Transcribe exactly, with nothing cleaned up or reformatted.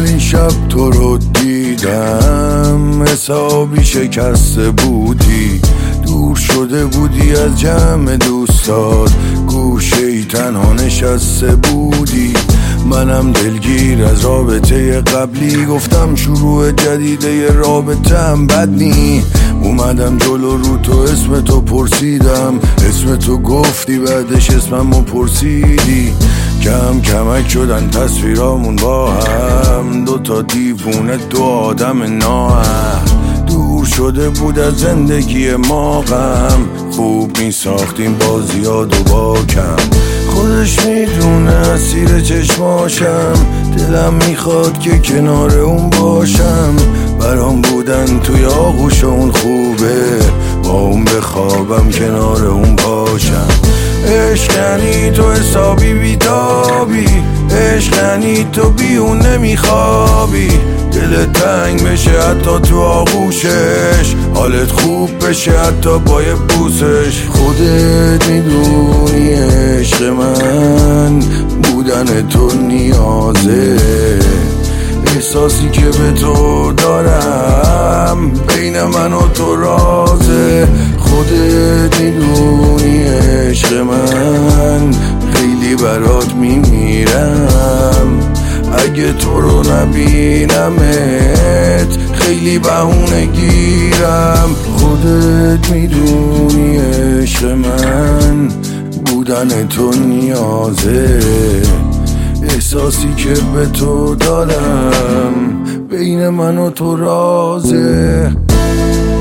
ولی شب تو رو دیدم حسابی شکسته بودی، دور شده بودی از جمع دوستات، گوشه ای تنها نشسته بودی. منم دلگیر از رابطه قبلی، گفتم شروع جدیده رابطه‌ام بد نی. اومدم جلو رو تو اسم تو پرسیدم، اسم تو گفتی بعدش اسممو پرسیدی. کم کمک شدن تصویرامون با هم، دو تا دیوونه دو آدم ناهم. دور شده بود از زندگی ما غم، خوب می ساختیم با زیاد و با کم. خودش میدونه اسیر چشماشم، دلم میخواد که کنار اون باشم. برام بودن توی آغوش اون خوبه، با اون بخوابم کنار اون باشم. عشق یعنی تو حسابی بیتابی، عشق یعنی تو بی اون نمیخوابی. دلت تنگ بشه حتی تو آغوشش، حالت خوب بشه حتی با یه بوسش. خودت میدونی عشق من بودن تو نیازه، احساسی که به تو دارم بین من و تو رازه. خودت میدونی عشق من خیلی برات میمیرم، اگه تو رو نبینمت خیلی بهونه گیرم. خودت میدونی عشق من بودن تو نیازه، احساسی که به تو دارم بین من و تو رازه.